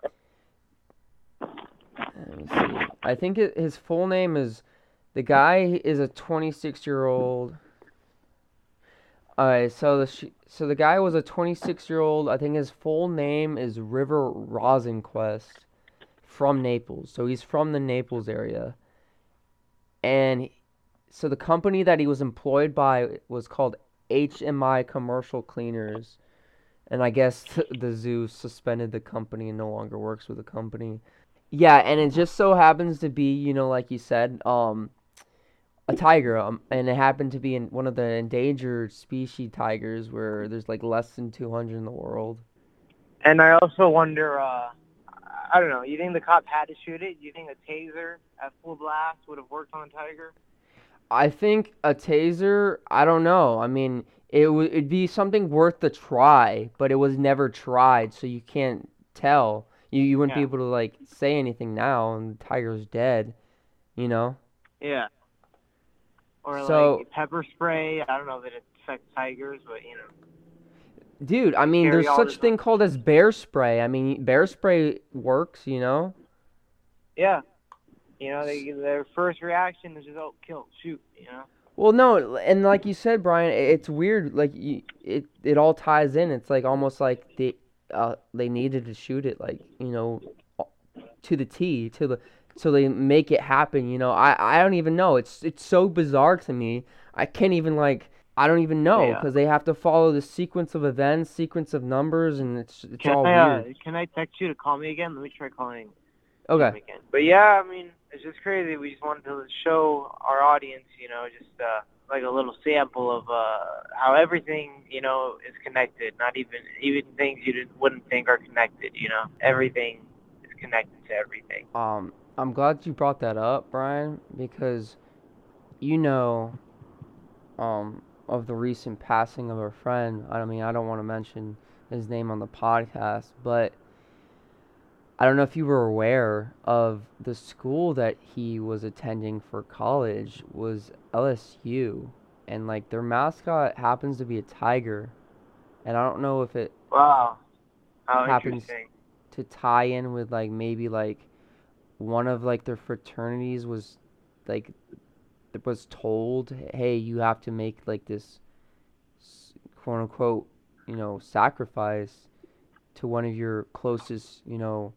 [SPEAKER 1] let me see. I think it, his full name is the guy is a twenty-six year old. Alright, so the sh- so the guy was a twenty-six year old. I think his full name is River Rosenquist from Naples. So he's from the Naples area. And he- so the company that he was employed by was called H M I Commercial Cleaners. And I guess the zoo suspended the company and no longer works with the company. Yeah, and it just so happens to be, you know, like you said, um, a tiger, um, and it happened to be in one of the endangered species tigers, where there's like less than two hundred in the world.
[SPEAKER 2] And I also wonder, uh, I don't know, you think the cop had to shoot it? Do you think a taser at full blast would have worked on a tiger?
[SPEAKER 1] I think a taser, I don't know. I mean, it would it'd be something worth the try, but it was never tried, so you can't tell. You you wouldn't be
[SPEAKER 2] Yeah.
[SPEAKER 1] able to like say anything now, and the tiger's dead. You know.
[SPEAKER 2] Yeah. Or
[SPEAKER 1] So,
[SPEAKER 2] like pepper spray. I don't know that it affects tigers, but you know,
[SPEAKER 1] dude, I
[SPEAKER 2] they
[SPEAKER 1] mean,
[SPEAKER 2] carry
[SPEAKER 1] there's
[SPEAKER 2] all
[SPEAKER 1] such
[SPEAKER 2] this.
[SPEAKER 1] thing called as bear spray. I mean, bear spray works. You know.
[SPEAKER 2] Yeah. You know, they their first reaction is just oh, kill, shoot. You know.
[SPEAKER 1] Well, no, and like you said, Brian, i- it's weird. Like you, it, it all ties in. It's like almost like they, uh, they needed to shoot it, like you know, to the T, to the, so they make it happen. You know, I, I don't even know. It's, it's so bizarre to me. I can't even like, I don't even know
[SPEAKER 2] Yeah.
[SPEAKER 1] because they have to follow the sequence of events, sequence of numbers, and it's, it's
[SPEAKER 2] Can
[SPEAKER 1] all
[SPEAKER 2] I uh,
[SPEAKER 1] weird.
[SPEAKER 2] can I text you to call me again? Let me try calling him
[SPEAKER 1] Okay.
[SPEAKER 2] again. But yeah, I mean, it's just crazy. We just wanted to show our audience, you know, just uh, like a little sample of uh, how everything, you know, is connected. Not even even things you didn't, wouldn't think are connected. You know, everything is connected to everything.
[SPEAKER 1] Um, I'm glad you brought that up, Brian, because you know, um, of the recent passing of our friend. I mean, I don't want to mention his name on the podcast, but I don't know if you were aware of the school that he was attending for college was L S U, and like their mascot happens to be a tiger, and I don't know if it
[SPEAKER 2] Wow, how
[SPEAKER 1] happens
[SPEAKER 2] interesting.
[SPEAKER 1] to tie in with like maybe like one of like their fraternities was like was told, hey, you have to make like this quote unquote, you know, sacrifice to one of your closest, you know,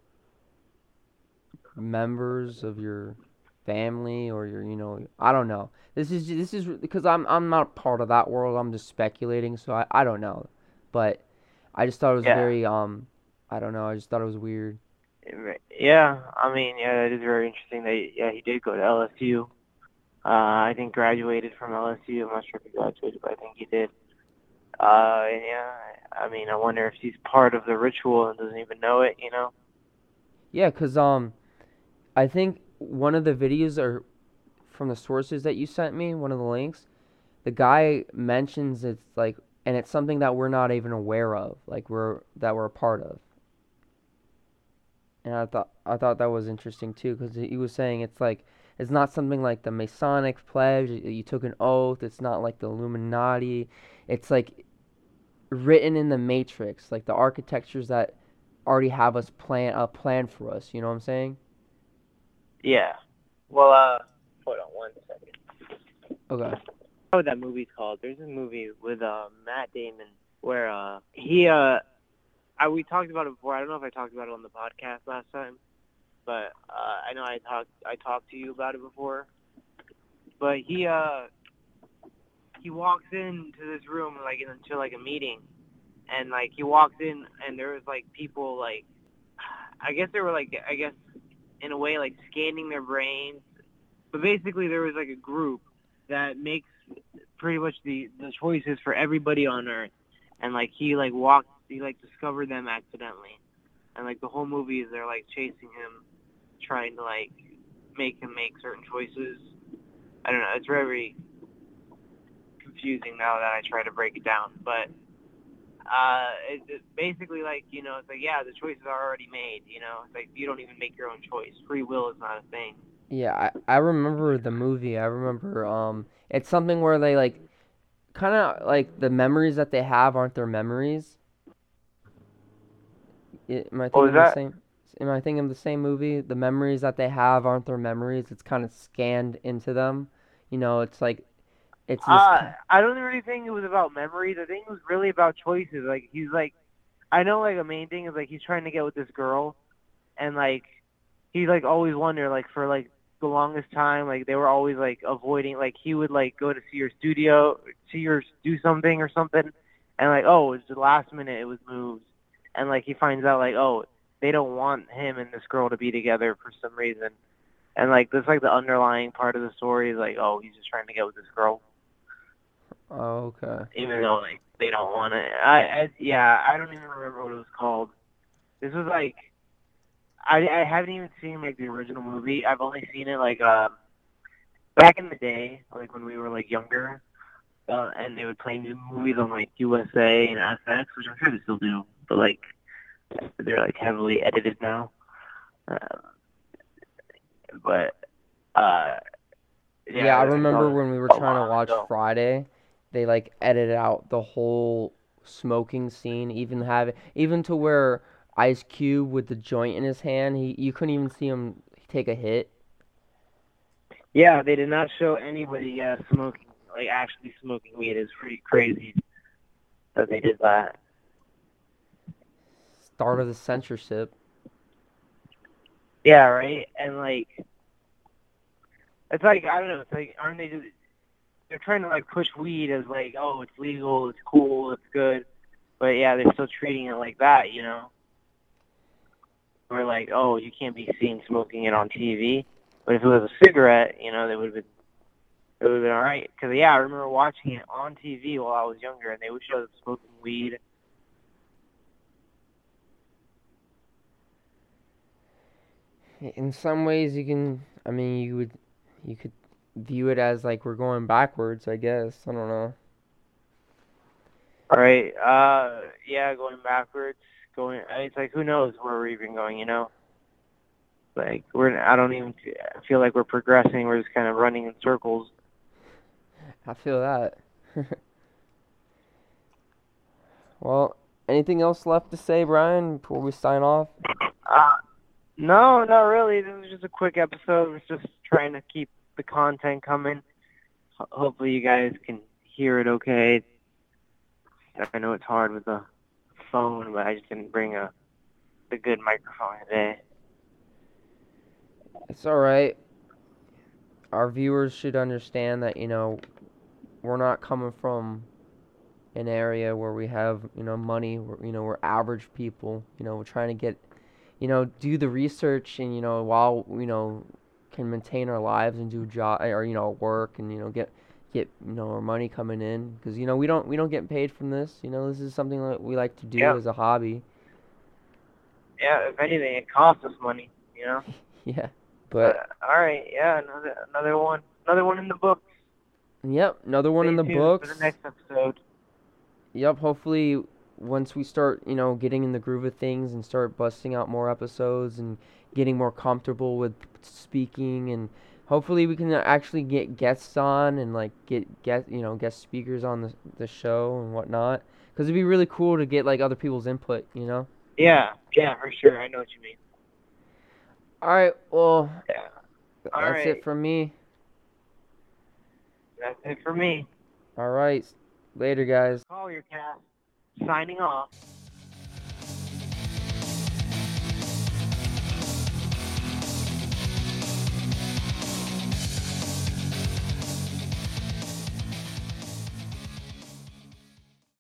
[SPEAKER 1] members of your family or your, you know, I don't know. This is this is because I'm I'm not part of that world. I'm just speculating, so I I don't know. But I just thought it was
[SPEAKER 2] Yeah.
[SPEAKER 1] very um I don't know. I just thought it was weird.
[SPEAKER 2] Yeah, I mean, yeah, that is very interesting. That yeah, he did go to L S U. Uh, I think graduated from L S U. I'm not sure if he graduated, but I think he did. Uh, and yeah, I mean, I wonder if he's part of the ritual and doesn't even know it, you know?
[SPEAKER 1] Yeah, 'cause um I think one of the videos are from the sources that you sent me, one of the links, the guy mentions it's like, and it's something that we're not even aware of, like we're that we're a part of. And I thought I thought that was interesting too, because he was saying it's like it's not something like the Masonic pledge. y- You took an oath. It's not like the Illuminati. It's like written in the Matrix, like the architectures that already have us plan a plan for us. You know what I'm saying?
[SPEAKER 2] Yeah. Well, uh, hold on one second.
[SPEAKER 1] Okay.
[SPEAKER 2] I know what that movie's called. There's a movie with uh, Matt Damon where uh, he, uh, I, we talked about it before. I don't know if I talked about it on the podcast last time, but uh, I know I talked I talked to you about it before. But he, uh, he walks into this room like into like a meeting, and like he walks in and there was like people like, I guess they were like I guess in a way like scanning their brains, but basically there was like a group that makes pretty much the the choices for everybody on Earth, and like he like walked he like discovered them accidentally, and like the whole movie is they're like chasing him, trying to like make him make certain choices. I don't know. It's very confusing now that I try to break it down, but uh, it's it basically like, you know, it's like, yeah, the choices are already made, you know, it's like you don't even make your own choice. Free will is not a thing.
[SPEAKER 1] Yeah, I I remember the movie. I remember um it's something where they like kind of like the memories that they have aren't their memories. I- Am I
[SPEAKER 2] What
[SPEAKER 1] thinking
[SPEAKER 2] was
[SPEAKER 1] of the
[SPEAKER 2] that?
[SPEAKER 1] same? Am I thinking of the same movie? The memories that they have aren't their memories. It's kind of scanned into them. You know, it's like it's this.
[SPEAKER 2] Uh,
[SPEAKER 1] ki-
[SPEAKER 2] I don't really think it was about memories. I think it was really about choices. Like, he's like, I know, like, a main thing is, like, he's trying to get with this girl, and, like, he, like, always wondered, like, for, like, the longest time, like, they were always, like, avoiding, like, he would, like, go to see her studio, see her do something or something, and, like, oh, it's the last minute it was moved. And, like, he finds out, like, oh, they don't want him and this girl to be together for some reason. And, like, that's, like, the underlying part of the story is, like, oh, he's just trying to get with this girl.
[SPEAKER 1] Oh, okay.
[SPEAKER 2] Even though like they don't want it. I, I yeah, I don't even remember what it was called. This was like I I haven't even seen like the original movie. I've only seen it like um back in the day, like when we were like younger, uh, and they would play new movies on like U S A and F X, which I'm sure they still do, but like they're like heavily edited now. Uh, but uh, yeah,
[SPEAKER 1] Yeah, I
[SPEAKER 2] I saw
[SPEAKER 1] remember
[SPEAKER 2] it
[SPEAKER 1] when we were
[SPEAKER 2] a
[SPEAKER 1] trying to
[SPEAKER 2] while
[SPEAKER 1] watch
[SPEAKER 2] ago.
[SPEAKER 1] Friday, they like edited out the whole smoking scene, even have even to where Ice Cube with the joint in his hand, he you couldn't even see him take a hit.
[SPEAKER 2] Yeah, they did not show anybody uh, smoking, like actually smoking weed. It's pretty crazy that they did that.
[SPEAKER 1] Start of the censorship.
[SPEAKER 2] Yeah, right. And like, it's like I don't know. It's like, aren't they just? They're trying to like push weed as like, oh, it's legal, it's cool, it's good. But yeah, they're still treating it like that, you know. We're like, oh, you can't be seen smoking it on T V. But if it was a cigarette, you know, they would have been, it would have been all right. Because yeah, I remember watching it on T V while I was younger, and they would show them smoking weed.
[SPEAKER 1] In some ways, you can. I mean, you would, you could view it as like we're going backwards. I guess I don't know.
[SPEAKER 2] All right. Uh, yeah, going backwards, going. It's like who knows where we're even going, you know? Like we're. I don't even feel like we're progressing. We're just kind of running in circles.
[SPEAKER 1] I feel that. Well, anything else left to say, Brian, before we sign off?
[SPEAKER 2] Uh, no, not really. This was just a quick episode. We're just trying to keep the content coming. Ho- Hopefully, you guys can hear it okay. I know it's hard with the phone, but I just didn't bring a a good microphone today.
[SPEAKER 1] It's all right. Our viewers should understand that, you know, we're not coming from an area where we have, you know, money. We're, you know, we're average people. You know, we're trying to get, you know, do the research and, you know, while, you know, can maintain our lives and do job or, you know, work and, you know, get get, you know, our money coming in because, you know, we don't we don't get paid from this. You know, this is something that we like to do
[SPEAKER 2] Yeah,
[SPEAKER 1] as a hobby.
[SPEAKER 2] yeah. If anything, it costs us money, you know.
[SPEAKER 1] Yeah.
[SPEAKER 2] But
[SPEAKER 1] But
[SPEAKER 2] all right, yeah, another another one, another one in the book.
[SPEAKER 1] yep, another one in
[SPEAKER 2] Stay
[SPEAKER 1] the
[SPEAKER 2] tuned for the
[SPEAKER 1] books.
[SPEAKER 2] next episode.
[SPEAKER 1] Yep, hopefully once we start, you know, getting in the groove of things and start busting out more episodes and getting more comfortable with speaking and hopefully we can actually get guests on and like get get you know guest speakers on the the show and whatnot because it'd be really cool to get like other people's input, you know.
[SPEAKER 2] Yeah, yeah, for sure. I know what you mean.
[SPEAKER 1] All right, well,
[SPEAKER 2] Yeah. All
[SPEAKER 1] that's it
[SPEAKER 2] right,
[SPEAKER 1] for me.
[SPEAKER 2] that's it for me.
[SPEAKER 1] All right, later, guys.
[SPEAKER 2] Call your cat. Signing off.